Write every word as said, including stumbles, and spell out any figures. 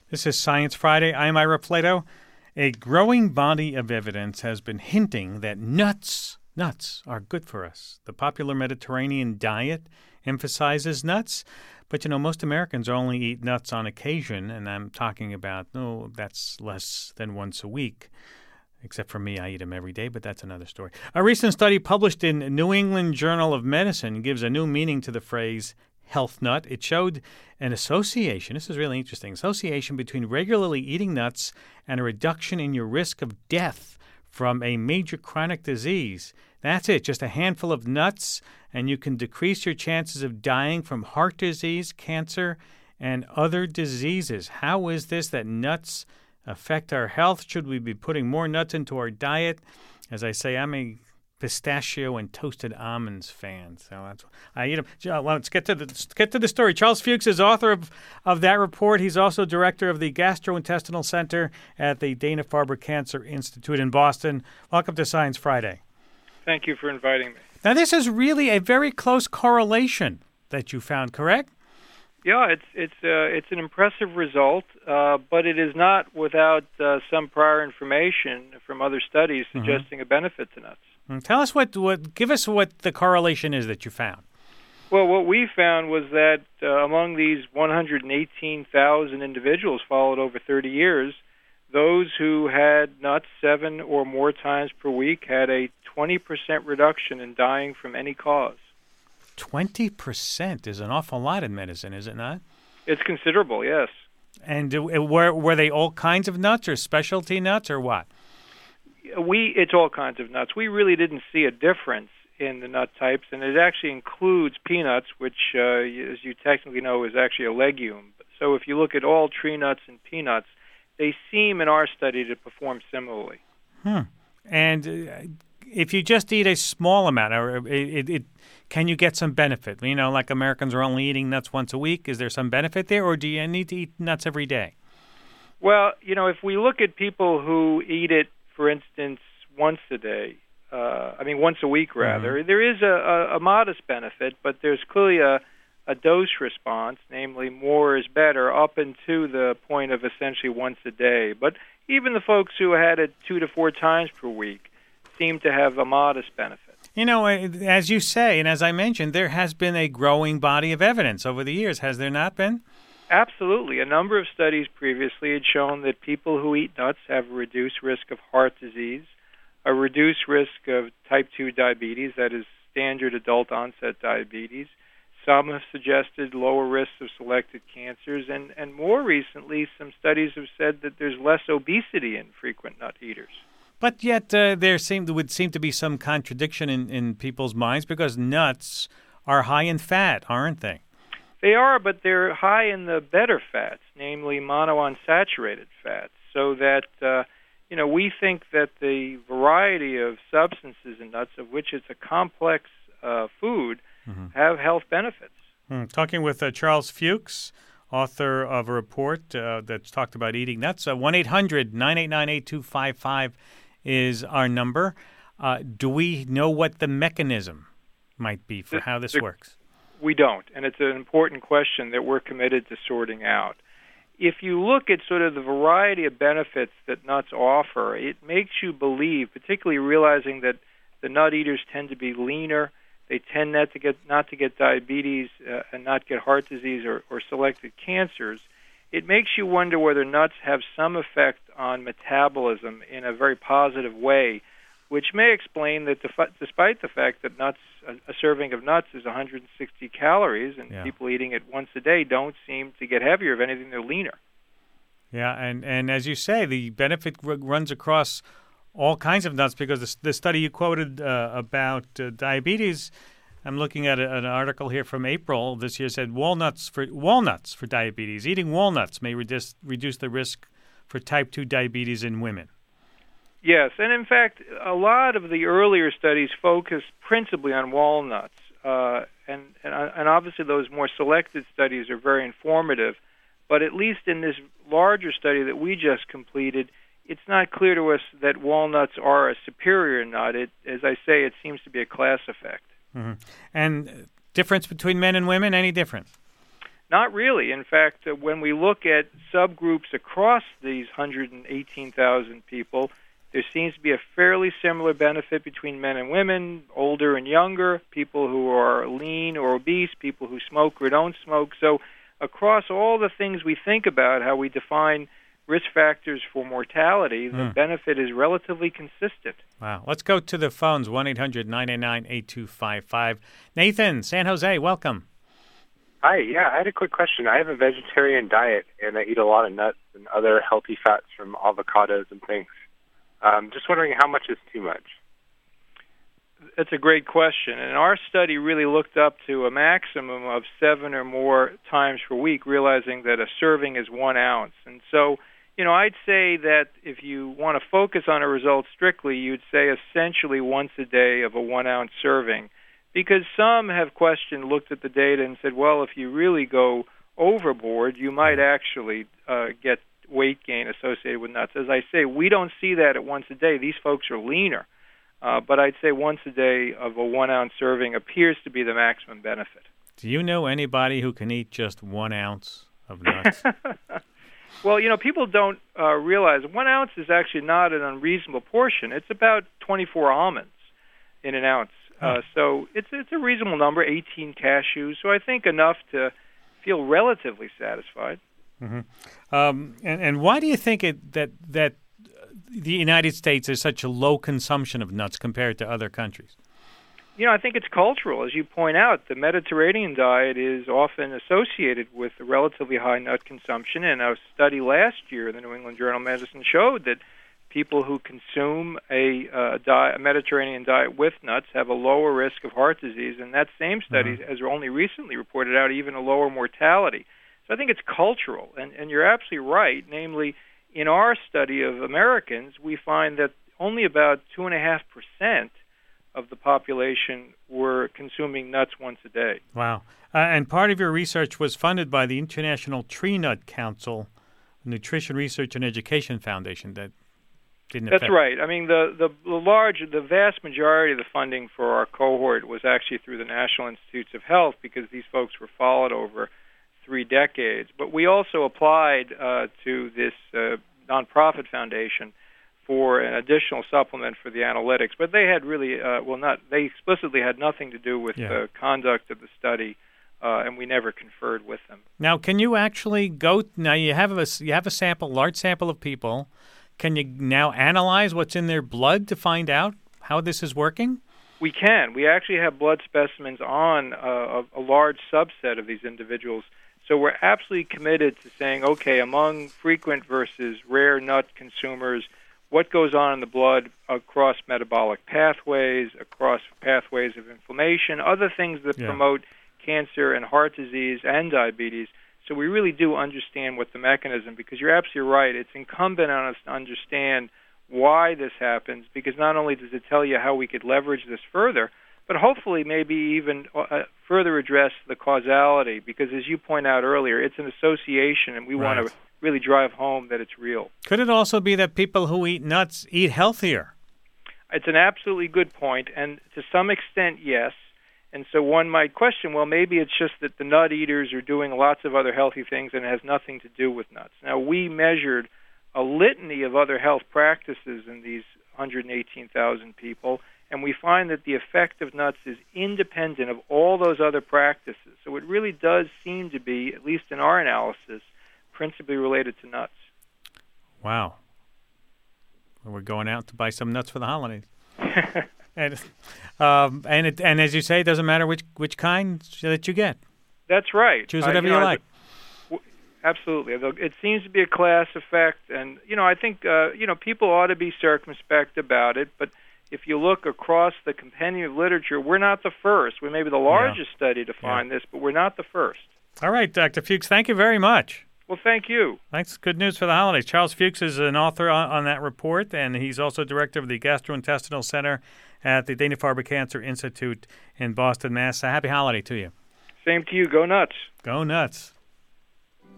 This is Science Friday. I'm Ira Plato. A growing body of evidence has been hinting that nuts, nuts are good for us. The popular Mediterranean diet emphasizes nuts, but, you know, most Americans only eat nuts on occasion, and I'm talking about, no, that's less than once a week. Except for me, I eat them every day, but that's another story. A recent study published in New England Journal of Medicine gives a new meaning to the phrase health nut. It showed an association, this is really interesting, association between regularly eating nuts and a reduction in your risk of death from a major chronic disease. That's it, just a handful of nuts, and you can decrease your chances of dying from heart disease, cancer, and other diseases. How is this that nuts affect our health? Should we be putting more nuts into our diet? As I say, I'm a pistachio and toasted almonds fan, so that's I eat them. Well, let's get to the let's get to the story. Charles Fuchs is author of, of that report. He's also director of the Gastrointestinal Center at the Dana-Farber Cancer Institute in Boston. Welcome to Science Friday. Thank you for inviting me. Now, this is really a very close correlation that you found, correct? Yeah, it's it's uh, it's an impressive result, uh, but it is not without uh, some prior information from other studies suggesting mm-hmm. a benefit to nuts. Tell us what, what, give us what the correlation is that you found. Well, what we found was that uh, among these one hundred eighteen thousand individuals followed over thirty years, those who had nuts seven or more times per week had a twenty percent reduction in dying from any cause. twenty percent is an awful lot in medicine, is it not? It's considerable, yes. And uh, were, were they all kinds of nuts or specialty nuts or what? We It's all kinds of nuts. We really didn't see a difference in the nut types, and it actually includes peanuts, which, uh, as you technically know, is actually a legume. So if you look at all tree nuts and peanuts, they seem in our study to perform similarly. Hmm. And uh, if you just eat a small amount, or it, it, it, can you get some benefit? You know, like Americans are only eating nuts once a week. Is there some benefit there, or do you need to eat nuts every day? Well, you know, if we look at people who eat it, for instance, once a day, uh, I mean once a week rather, mm-hmm. there is a, a, a modest benefit, but there's clearly a, a dose response, namely more is better, up into the point of essentially once a day. But even the folks who had it two to four times per week seem to have a modest benefit. You know, as you say, and as I mentioned, there has been a growing body of evidence over the years, has there not been? Absolutely. A number of studies previously had shown that people who eat nuts have a reduced risk of heart disease, a reduced risk of type two diabetes, that is standard adult onset diabetes. Some have suggested lower risks of selected cancers, and, and more recently, some studies have said that there's less obesity in frequent nut eaters. But yet uh, there seem, would seem to be some contradiction in, in people's minds because nuts are high in fat, aren't they? They are, but they're high in the better fats, namely monounsaturated fats, so that, uh, you know, we think that the variety of substances in nuts, of which it's a complex uh, food, mm-hmm. have health benefits. Mm. Talking with uh, Charles Fuchs, author of a report uh, that's talked about eating nuts. Uh, one eight hundred nine eight nine eight two five five is our number. Uh, do we know what the mechanism might be for the, how this the, works? We don't, and it's an important question that we're committed to sorting out. If you look at sort of the variety of benefits that nuts offer, it makes you believe, particularly realizing that the nut eaters tend to be leaner, they tend not to get not to get diabetes uh, and not get heart disease or, or selected cancers. It makes you wonder whether nuts have some effect on metabolism in a very positive way, which may explain that def- despite the fact that nuts, a, a serving of nuts is one hundred sixty calories, and yeah. people eating it once a day don't seem to get heavier. If anything, they're leaner. Yeah, and, and as you say, the benefit r- runs across all kinds of nuts because the, the study you quoted uh, about uh, diabetes, I'm looking at a, an article here from April this year, said walnuts for walnuts for diabetes. Eating walnuts may reduce, reduce the risk for type two diabetes in women. Yes, and in fact, a lot of the earlier studies focused principally on walnuts, uh, and, and and obviously those more selected studies are very informative, but at least in this larger study that we just completed, it's not clear to us that walnuts are a superior nut. It, as I say, it seems to be a class effect. Mm-hmm. And difference between men and women, any difference? Not really. In fact, uh, when we look at subgroups across these one hundred eighteen thousand people, there seems to be a fairly similar benefit between men and women, older and younger, people who are lean or obese, people who smoke or don't smoke. So across all the things we think about, how we define risk factors for mortality, the mm. benefit is relatively consistent. Wow. Let's go to the phones, one eight hundred nine nine nine eight two five five. Nathan, San Jose, welcome. Hi, yeah, I had a quick question. I have a vegetarian diet, and I eat a lot of nuts and other healthy fats from avocados and things. Um, just wondering how much is too much? That's a great question. And our study really looked up to a maximum of seven or more times per week, realizing that a serving is one ounce. And so, you know, I'd say that if you want to focus on a result strictly, you'd say essentially once a day of a one-ounce serving. Because some have questioned, looked at the data and said, well, if you really go overboard, you might actually uh, get weight gain associated with nuts. As I say, we don't see that at once a day. These folks are leaner. Uh, but I'd say once a day of a one-ounce serving appears to be the maximum benefit. Do you know anybody who can eat just one ounce of nuts? Well, you know, people don't uh, realize one ounce is actually not an unreasonable portion. It's about twenty-four almonds in an ounce. Uh, so it's it's a reasonable number, eighteen cashews. So I think enough to feel relatively satisfied. Mm-hmm. Um, and, and why do you think it, that that the United States has such a low consumption of nuts compared to other countries? You know, I think it's cultural. As you point out, the Mediterranean diet is often associated with a relatively high nut consumption. And a study last year in the New England Journal of Medicine showed that people who consume a, uh, diet, a Mediterranean diet with nuts have a lower risk of heart disease, and that same study mm-hmm. has only recently reported out even a lower mortality. So I think it's cultural, and, and you're absolutely right. Namely, in our study of Americans, we find that only about two point five percent of the population were consuming nuts once a day. Wow. Uh, and part of your research was funded by the International Tree Nut Council, Nutrition Research and Education Foundation, that Didn't That's affect. right. I mean, the, the the large, the vast majority of the funding for our cohort was actually through the National Institutes of Health because these folks were followed over three decades. But we also applied uh, to this uh, nonprofit foundation for an additional supplement for the analytics. But they had really, uh, well, not they explicitly had nothing to do with yeah. the conduct of the study, uh, and we never conferred with them. Now, can you actually go? Now you have a you have a sample, large sample of people. Can you now analyze what's in their blood to find out how this is working? We can. We actually have blood specimens on uh, a, a large subset of these individuals. So we're absolutely committed to saying, okay, among frequent versus rare nut consumers, what goes on in the blood across metabolic pathways, across pathways of inflammation, other things that yeah. promote cancer and heart disease and diabetes. So we really do understand what the mechanism, because you're absolutely right. It's incumbent on us to understand why this happens, because not only does it tell you how we could leverage this further, but hopefully maybe even uh, further address the causality, because as you point out earlier, it's an association, and we right. want to really drive home that it's real. Could it also be that people who eat nuts eat healthier? It's an absolutely good point, and to some extent, yes. And so one might question, well, maybe it's just that the nut eaters are doing lots of other healthy things and it has nothing to do with nuts. Now, we measured a litany of other health practices in these one hundred eighteen thousand people, and we find that the effect of nuts is independent of all those other practices. So it really does seem to be, at least in our analysis, principally related to nuts. Wow. Well, we're going out to buy some nuts for the holidays. And um, and it, and as you say, it doesn't matter which which kind that you get. That's right. Choose whatever uh, you, you know, like. The, absolutely. It seems to be a class effect, and you know, I think uh, you know people ought to be circumspect about it. But if you look across the compendium of literature, we're not the first. We may be the largest yeah. study to find yeah. this, but we're not the first. All right, Doctor Fuchs, thank you very much. Well, thank you. Thanks. Good news for the holidays. Charles Fuchs is an author on, on that report, and he's also director of the Gastrointestinal Center at the Dana-Farber Cancer Institute in Boston, Mass. So happy holiday to you. Same to you. Go nuts. Go nuts.